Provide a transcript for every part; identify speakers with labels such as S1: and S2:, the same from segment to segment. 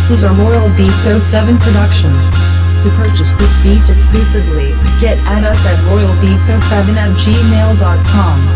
S1: This is a Royal Beats 07 production. To purchase this beat exclusively, get at us at royalbeats07@gmail.com.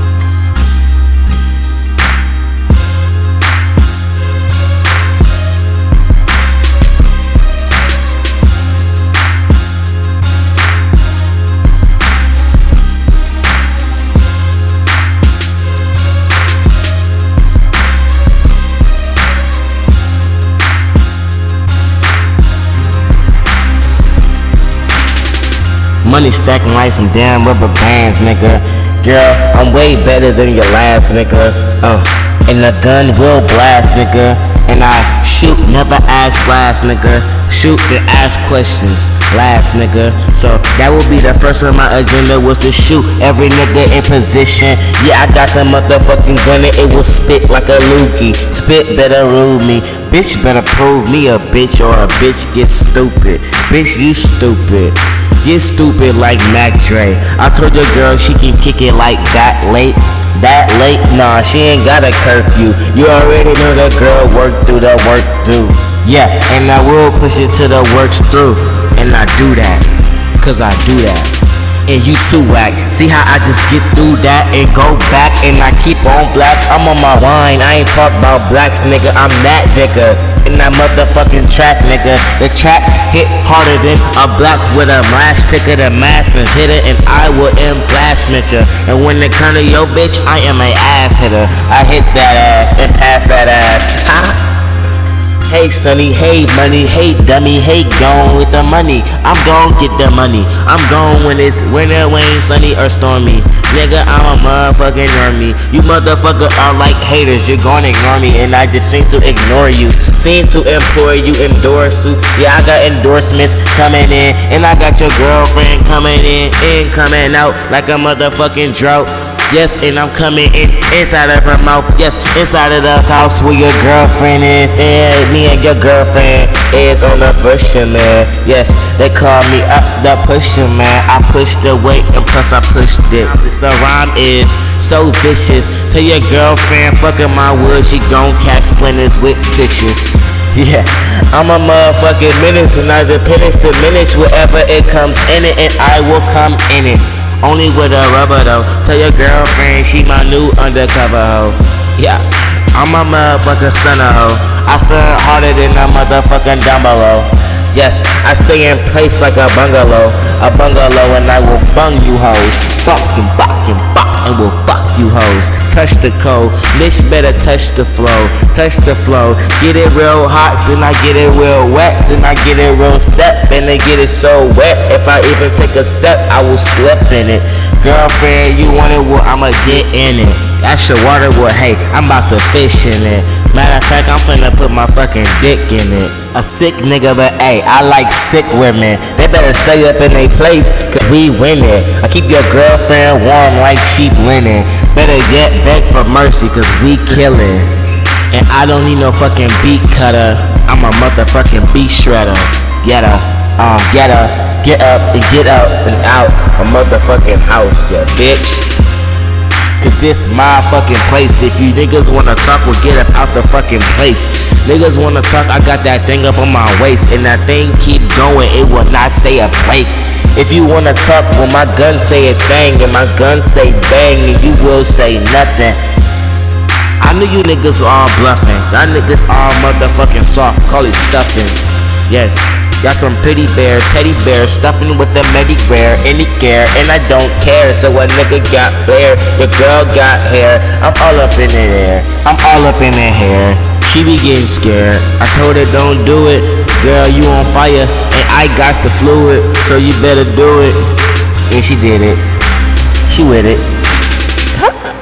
S2: Money stacking like some damn rubber bands, nigga. Girl, I'm way better than your last, nigga. And the gun will blast, nigga. And I shoot, never ask last, nigga. Shoot and ask questions, last, nigga. So that will be the first on my agenda, was to shoot every nigga in position. Yeah, I got the motherfucking gun and it will spit like a loogie. Spit better rule me. Bitch better prove me a bitch, or a bitch get stupid. Bitch, you stupid. Get stupid like Mac Dre. I told your girl she can kick it like that late. That late? Nah, she ain't got a curfew. You already know that girl work through the work through. Yeah, and I will push it to the works through. And I do that, cause I do that. And you too whack. See how I just get through that and go back and I keep on blacks. I'm on my wine, I ain't talk about blacks, nigga. I'm that nigga in that motherfucking track, nigga. The track hit harder than a black with a mash picker. The mask and hit it and I will blast mitcha. And when it come to your bitch, I am a ass hitter. I hit that ass and pass that ass. Hey sonny, hey money, hey dummy, hey gone with the money. I'm gon' get the money. I'm gone when it's winter, rain, sunny or stormy. Nigga, I'm a motherfucking normie. You motherfucker are like haters. You're gonna ignore me and I just seem to ignore you. Seem to employ you, endorse you. Yeah, I got endorsements coming in, and I got your girlfriend coming in and coming out like a motherfucking drought. Yes, and I'm coming in inside of her mouth. Yes, inside of the house where your girlfriend is. And me and your girlfriend is on the pusher, man. Yes, they call me up the pusher, man. I pushed the weight and plus I pushed it. The rhyme is so vicious. Tell your girlfriend fucking my wood, she gon' catch splinters with stitches. Yeah, I'm a motherfucking menace, and I dependence to diminish wherever it comes in it, and I will come in it. Only with a rubber though. Tell your girlfriend she my new undercover hoe. Yeah, I'm a motherfucking stunner hoe. I stand harder than a motherfucking dumb below. Yes, I stay in place like a bungalow. A bungalow and I will bung you hoes. Fuck and bop and will fuck you hoes. Touch the code, bitch better touch the flow. Touch the flow, get it real hot, then I get it real wet. Then I get it real step, and I get it so wet. If I even take a step, I will slip in it. Girlfriend, you want it, well I'ma get in it. That's your water, well hey, I'm about to fish in it. Matter of fact, I'm finna put my fucking dick in it. A sick nigga, but hey, I like sick women. They better stay up in their place, cause we winning. I keep your girlfriend warm like sheep linen. Better get back for mercy, cause we killing. And I don't need no fucking beat cutter. I'm a motherfucking beat shredder. Get her, get her, get up and get out and out a motherfucking house, ya bitch. Cause this my fucking place. If you niggas wanna talk, well get up out the fucking place. Niggas wanna talk, I got that thing up on my waist. And that thing keep going, it will not stay a plate. If you wanna talk, well my gun say a thing and my gun say bang, and you will say nothing. I knew you niggas all bluffing. Y'all niggas all motherfucking soft, call it stuffing. Yes, got some pretty bears, teddy bears, stuffing with the Medicare, any care, and I don't care. So a nigga got flair, your girl got hair. I'm all up in the air, I'm all up in the hair. She be getting scared. I told her don't do it, girl you on fire, and I got the fluid, so you better do it. And she did it. She with it.